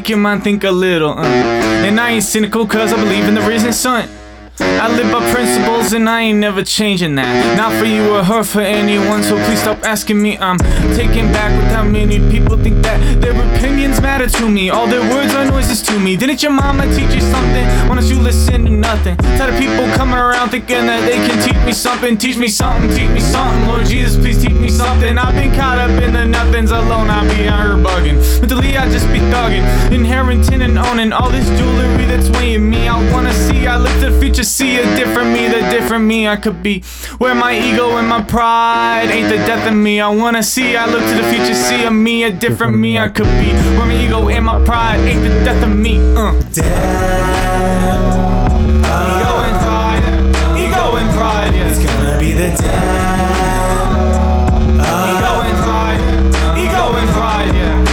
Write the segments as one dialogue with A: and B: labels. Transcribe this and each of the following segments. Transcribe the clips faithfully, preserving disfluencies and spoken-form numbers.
A: make your mind think a little. uh. And I ain't cynical cause I believe in the risen sun. I live by principles and I ain't never changing that. Not for you or her, for anyone, so please stop asking me. I'm taken back with how many people think that their opinions matter to me. All their words are noises to me. Didn't your mama teach you something? Why don't you listen to nothing? Tired of people coming around thinking that they can teach me something. Teach me something, teach me something. Lord Jesus, please teach me something. I've been caught up in the nothings alone. I be out here bugging. Mentally I just be thugging, inheriting and owning all this jewelry that's weighing me. I wanna see, I look to the future, see a different me, the different me I could be. Where my ego and my pride ain't the death of me. I wanna see, I look to the future, see a me, a different me I could be. Where my ego and my pride ain't the death of me. uh.
B: Death.
A: Ego and pride, ego and pride, yeah.
B: It's gonna be the death.
A: Ego and pride, ego and pride, yeah.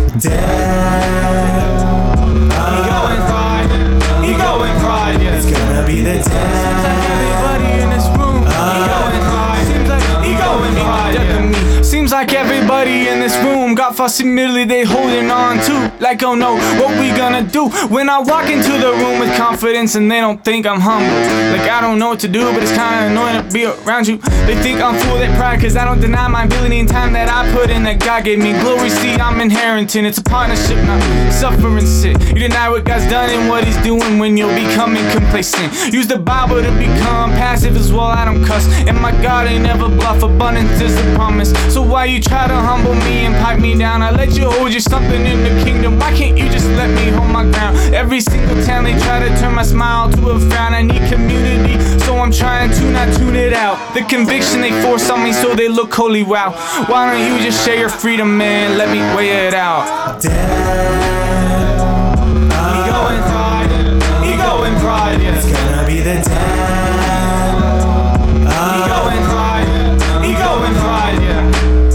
B: Death.
A: Ego and pride, ego and pride, yeah.
B: It's gonna be the death.
A: Seems like everybody in this room, ego and pride. Seems like ego and pride, yeah. Seems like everybody in this room got fussy middly they holding on to. Like, oh no, what we gonna do? When I walk into the room with confidence and they don't think I'm humble. Like I don't know what to do, but it's kinda annoying to be around you. They think I'm full of that pride cause I don't deny my ability and time that I put in that God gave me. Glory, see, I'm inheriting. It's a partnership, not suffering sit. You deny what God's done and what he's doing when you're becoming complacent. Use the Bible to become passive as well, I don't cuss. And my God ain't never bluff, abundance is the promise. So why you try to humble me and pipe me down? I let you hold you something in the kingdom. Why can't you just let me hold my ground? Every single time they try to turn my smile to a frown. I need community, so I'm trying to not tune it out. The conviction they force on me so they look holy, wow. Why don't you just share your freedom, man? Let me weigh it out.
B: Death.
A: Ego and pride, ego and pride, yeah.
B: It's gonna be the death.
A: Ego and pride, ego and pride, yeah.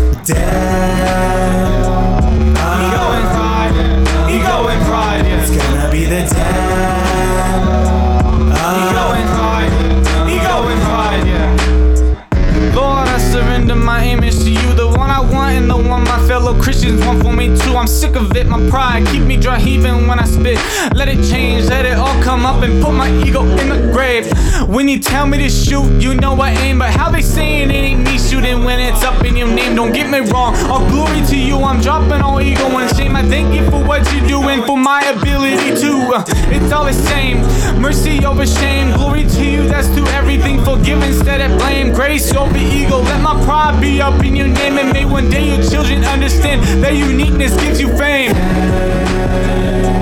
B: Death.
A: Ego and pride, ego and pride, yeah.
B: It's gonna be the death.
A: Ego and pride, ego and pride, yeah. Lord, I surrender my image to you, the one I want and the one my fellow Christians want for me too. I'm sick of it, my pride keep me dry even when I spit. Let it change, let it all come up and put my ego in the grave. When you tell me to shoot, you know I aim, but how they saying it ain't me shooting when it's up in your name? Don't get me wrong, all glory to you, I'm dropping all ego and shame. I thank you for what you do and for my ability to, uh, it's all the same. Mercy over shame, glory to you, that's through everything. Forgive instead of blame, grace over ego. Let my pride be up in your name, and may one day your children understand that uniqueness gives you fame.